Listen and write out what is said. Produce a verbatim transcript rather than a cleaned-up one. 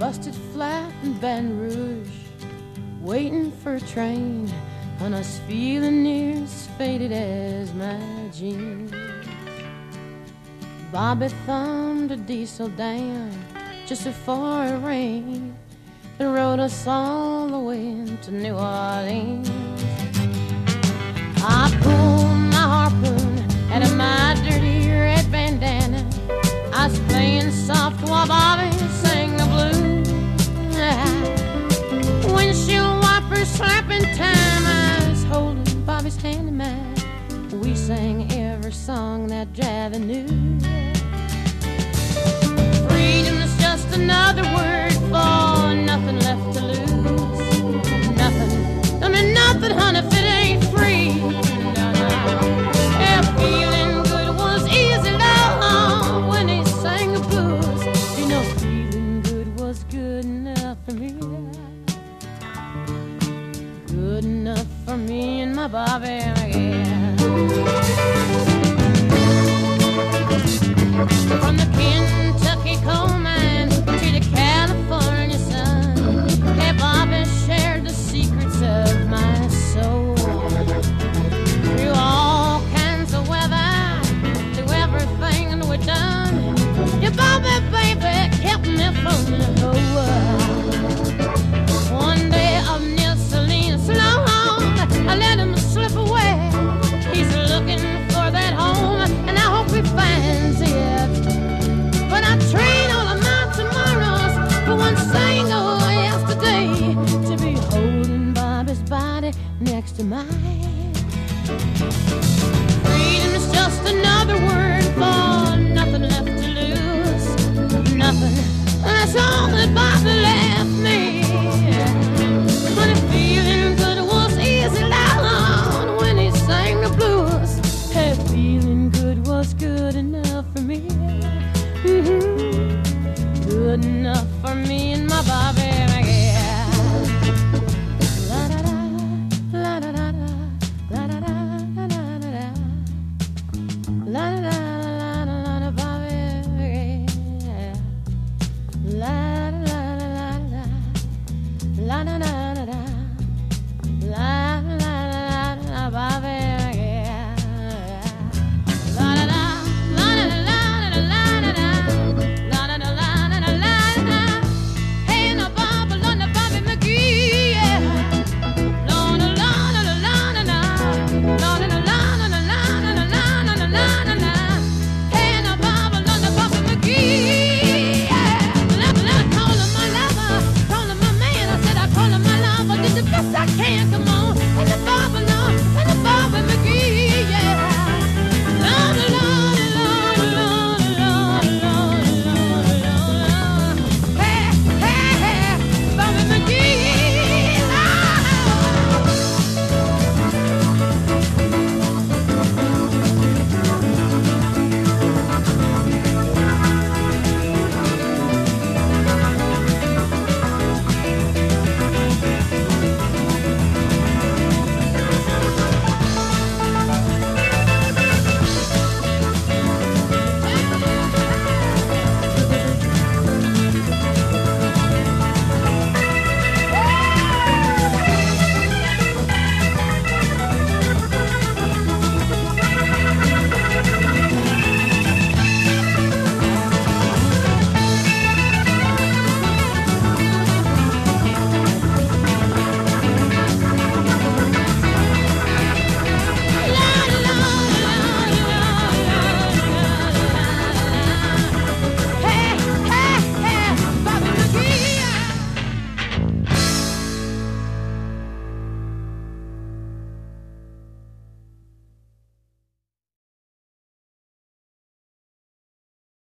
busted flat in Baton Rouge, waiting for a train, and us feeling near as faded as my jeans. Bobby thumbed a diesel down just before it rained and rode us all the way to New Orleans. I pulled my harpoon out of my dirty red bandana. I was playing soft while Bobby sang the blues. Windshield wipers slapping time, I was holding Bobby's hand in mine. We sang every song that Javi knew.